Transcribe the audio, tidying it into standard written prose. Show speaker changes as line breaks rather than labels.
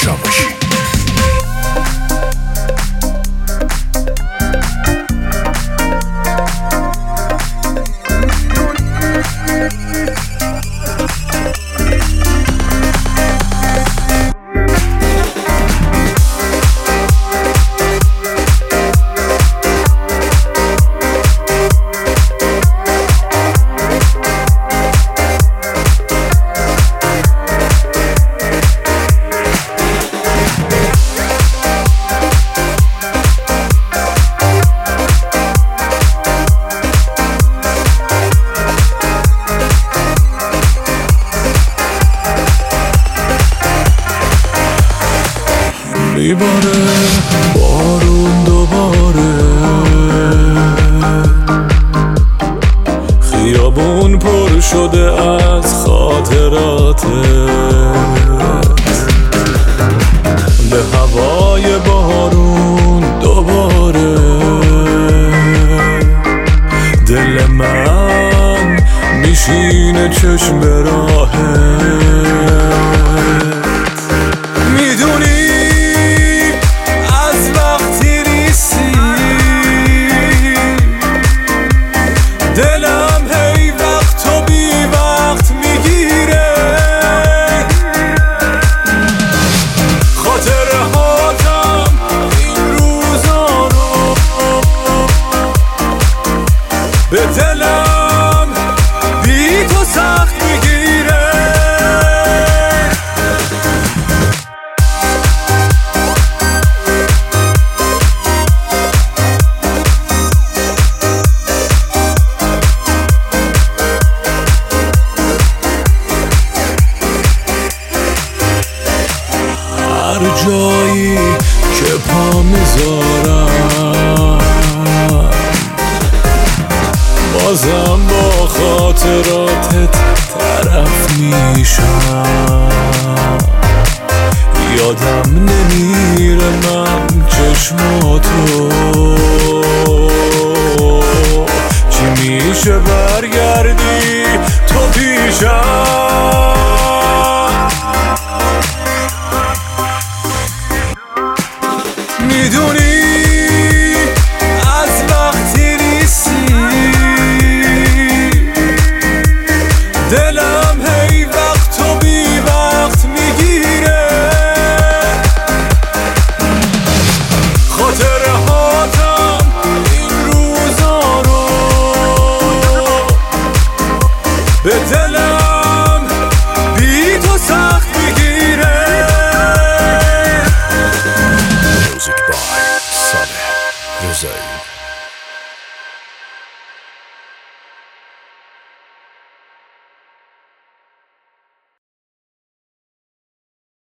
چاوشی.
میباره بارون دوباره، خیابون پر شده از خاطراتت، به هوای بارون دوباره دل من میشینه چشم به راهت. دلم هی وقت و بی وقت میگیره، خاطره هاتم این روزا رو به دلم بی تو سخت میگیره. هر جایی که پا میذارم بازم با خاطراتت طرف میشم، یادم نمیره من چشماتو، چی میشه برگردی تو پیشم.